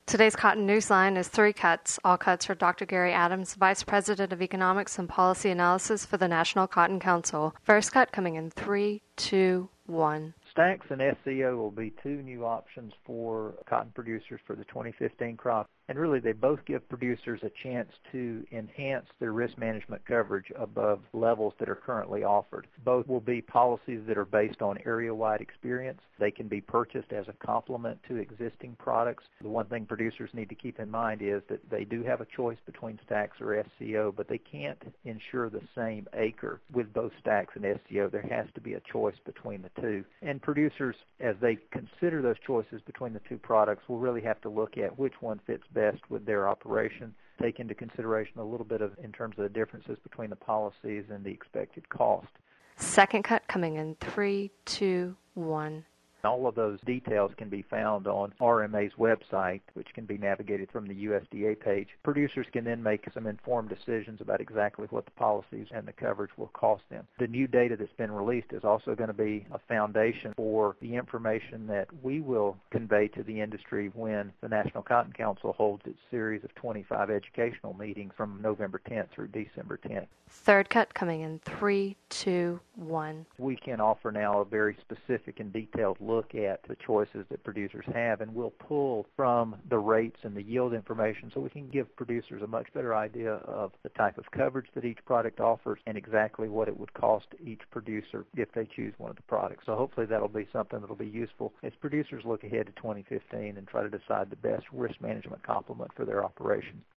Today's Cotton Newsline is three cuts. All cuts are Dr. Gary Adams, Vice President of Economics and Policy Analysis for the National Cotton Council. First cut coming in 3, 2, 1. Stax and SCO will be two new options for cotton producers for the 2015 crop. And really, they both give producers a chance to enhance their risk management coverage above levels that are currently offered. Both will be policies that are based on area-wide experience. They can be purchased as a complement to existing products. The one thing producers need to keep in mind is that they do have a choice between Stax or SCO, but they can't insure the same acre with both Stax and SCO. There has to be a choice between the two. And producers, as they consider those choices between the two products, will really have to look at which one fits best with their operation, take into consideration a little bit of in terms of the differences between the policies and the expected cost. Second cut coming in 3, 2, 1. All of those details can be found on RMA's website, which can be navigated from the USDA page. Producers can then make some informed decisions about exactly what the policies and the coverage will cost them. The new data that's been released is also going to be a foundation for the information that we will convey to the industry when the National Cotton Council holds its series of 25 educational meetings from November 10th through December 10th. Third cut coming in 3, 2, 1. We can offer now a very specific and detailed look at the choices that producers have, and we'll pull from the rates and the yield information so we can give producers a much better idea of the type of coverage that each product offers and exactly what it would cost each producer if they choose one of the products. So hopefully that'll be something that'll be useful as producers look ahead to 2015 and try to decide the best risk management complement for their operation.